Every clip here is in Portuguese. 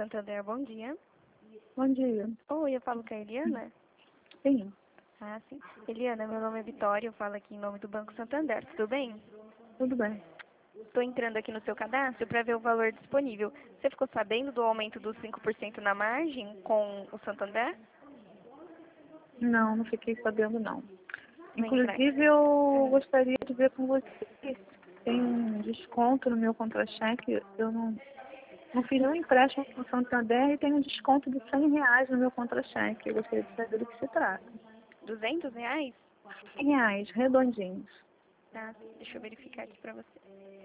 Santander, bom dia. Bom dia. Oi, eu falo com a Eliana? Sim, Ah, sim. Eliana, meu nome é Vitória, eu falo aqui em nome do Banco Santander, tudo bem? tudo bem. Estou entrando aqui no seu cadastro para ver o valor disponível. Você ficou sabendo do aumento dos 5% na margem com o Santander? Não fiquei sabendo não. Vem pra cá. Inclusive eu gostaria de ver com você se tem um desconto no meu contra-cheque. Eu não fiz nenhum empréstimo com o Santander e tem um desconto de R$ 100 no meu contra-cheque. Eu gostaria de saber do que se trata. R$ 200? R$ 100, redondinhos. Tá, deixa eu verificar aqui para você.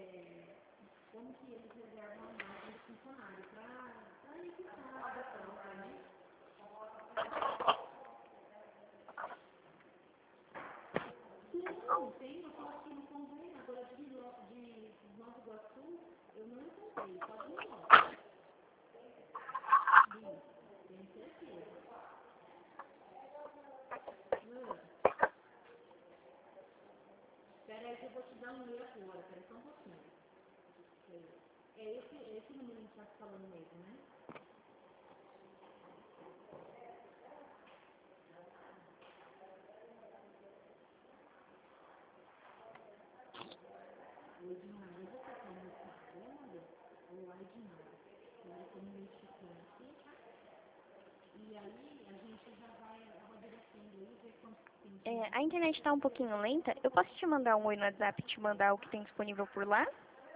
A internet está um pouquinho lenta. Eu posso te mandar um oi no WhatsApp e te mandar o que tem disponível por lá?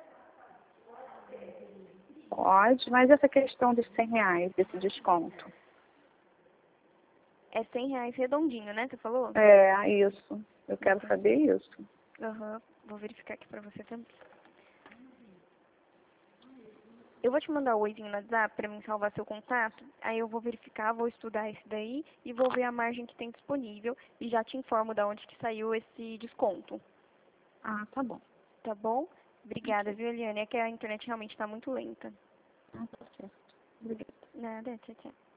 Pode, mas essa questão dos R$ 100, desse desconto. É R$ 100 redondinho, né? Você falou? É, isso. Eu quero saber isso. Aham, vou verificar aqui pra você também. Eu vou te mandar o oizinho no WhatsApp pra mim salvar seu contato. Aí eu vou verificar, vou estudar esse daí e vou ver a margem que tem disponível. E já te informo da onde que saiu esse desconto. Ah, tá bom. Tá bom? Obrigada, viu, Eliane? É que a internet realmente tá muito lenta. Ah, tá certo. Obrigada. Nada, tchau, tchau.